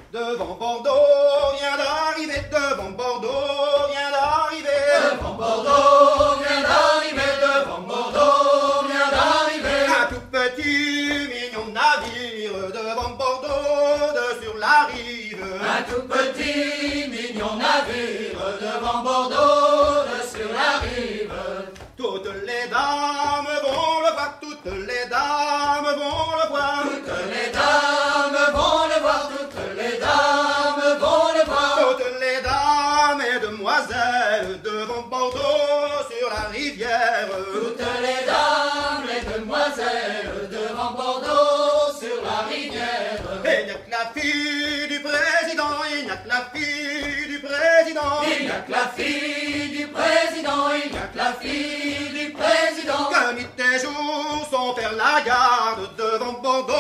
Devant Bordeaux vient d'arriver, devant Bordeaux vient d'arriver. Devant Bordeaux vient d'arriver, devant Bordeaux vient d'arriver. Un tout petit mignon navire devant Bordeaux sur la rive. Un tout petit mignon navire devant Bordeaux sur la rive. Toutes les dames vont le voir, toutes les dames vont le voir. Toutes les dames vont le voir, toutes les dames vont le voir. Toutes les dames et demoiselles devant Bordeaux sur la rivière. Toutes les dames et demoiselles devant Bordeaux sur la rivière. Et il n'y a que la fille du président, il n'y a que la fille du président. Il n'y a que la fille du président, il n'y a que la fille du président. Que nuit et jour son père la garde devant Bordeaux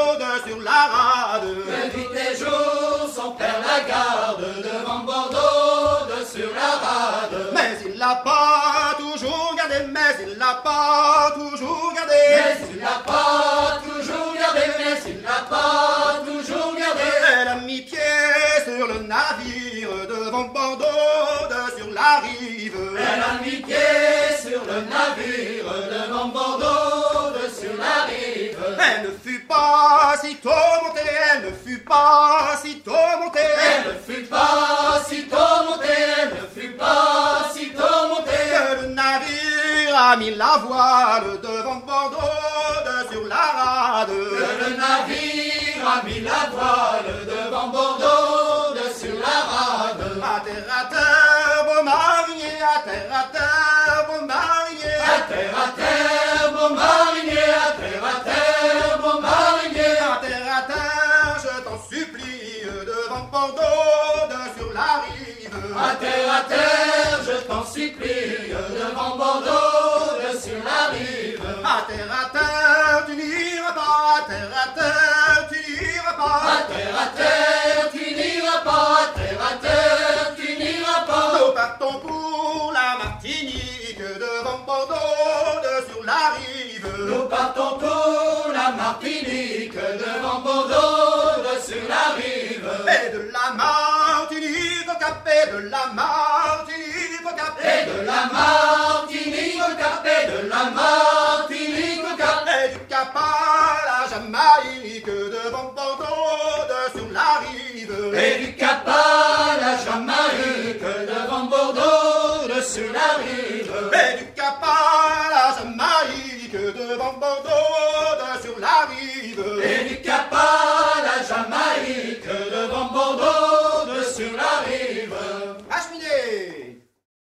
sur la rade. Que nuit et jour son père la garde devant Bordeaux sur la rade. Mais il l'a pas toujours gardé, mais il l'a pas toujours gardé. Mais il l'a pas toujours gardé, mais il l'a pas toujours gardé. Elle a mis pied sur le navire devant Bordeaux sur la rive. Elle a mis pied sur le navire devant Bordeaux sur la rive. Elle ne fut pas sitôt montée, elle ne fut pas sitôt montée. Elle ne fut pas sitôt montée, elle ne fut pas sitôt montée. Que le navire a mis la voile devant Bordeaux sur la rade. Que le navire a mis la voile devant Bordeaux sur la rade. À terre, beau marinier, à terre, beau marinier. À terre, beau marinier, à terre, beau marinier. À terre, je t'en supplie, devant Bordeaux sur la rive. À terre, je t'en supplie, devant Bordeaux sur la rive. À terre, tu n'iras pas, à terre, tu n'iras pas. À terre, tu n'iras pas, à terre, tu n'iras pas. Nous partons pour la Martinique, devant Bordeaux sur la rive. Nous partons pour la Martinique, devant Bordeaux sur la rive. Et de la Martinique au Cap, et de la Martinique au Cap. Et de la Martinique au Cap, et de la Martinique au Cap. Et du Cap à la Jamaïque, devant Bordeaux sur la rive. Et du